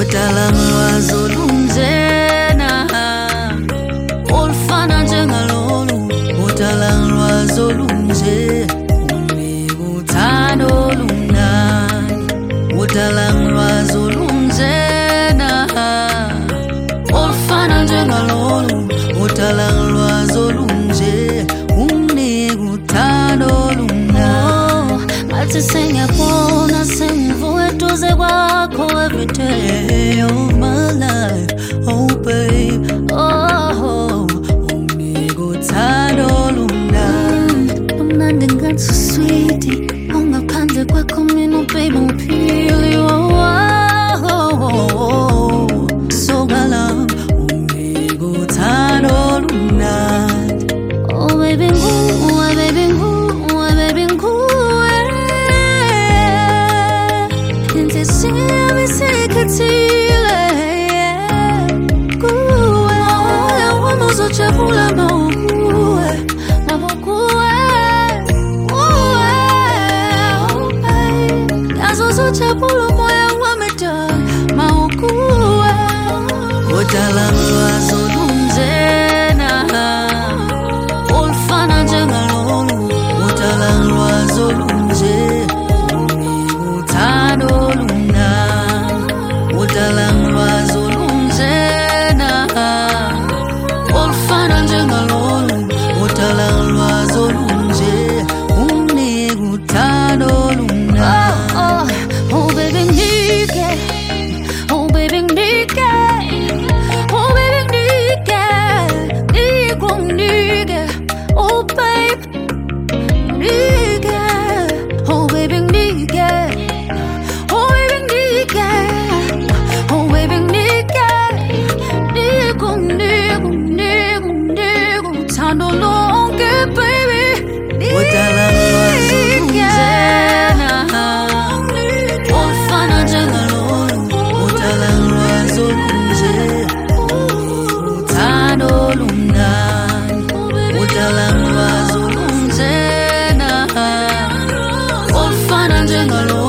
Utalangwa zolunjena Olfana njengalolu Utalangwa zolunje Unikuthando lumnandi Utalangwa zolunjena Olfana njengalolu Utalangwa zolunje Unikuthando lumnandi Ngathi sengiyabona sengivuka eduze kwakho every day of my life, oh babe, oh, unikuthando lumnandi, lumnandi ngathi sweetie, ungaphandle kwakho mina baby ngiphili, so galam, unikuthando lumnandi, oh baby nguwe, baby nguwe, baby nguwe. Simi sikatile kuwe wano zochapula maukuwe uwe yazo zochapula moya wameta maukuwe Utalangwa zolunjena Olfana njengalolu Utalangwa zolunje Unikuthando Utalangwa zolunjena Olfana njengalolu Utalangwa zolunje Unikuthando lumnandi Oh baby ngike Oh baby ngike Oh baby ngike Ngike ngike Oh babe ngike Oh baby ngike Oh baby ngike Oh baby ngike Niku niku niku niku Thando lonke baby Utalangwa zolunjena Olfana njengalolu Utalangwa zolunje Unikuthando lumnandi Utalangwa zolunjena Olfana njengalolu